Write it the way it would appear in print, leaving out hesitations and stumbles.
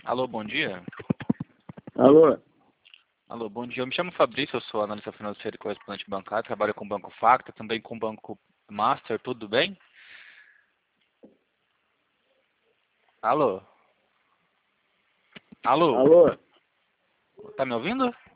Alô, bom dia. Alô? Alô, bom dia. Eu me chamo Fabrício, eu sou analista financeiro e correspondente bancário, trabalho com o Banco Facta, também com o Banco Master, tudo bem? Alô? Alô? Alô? Tá me ouvindo?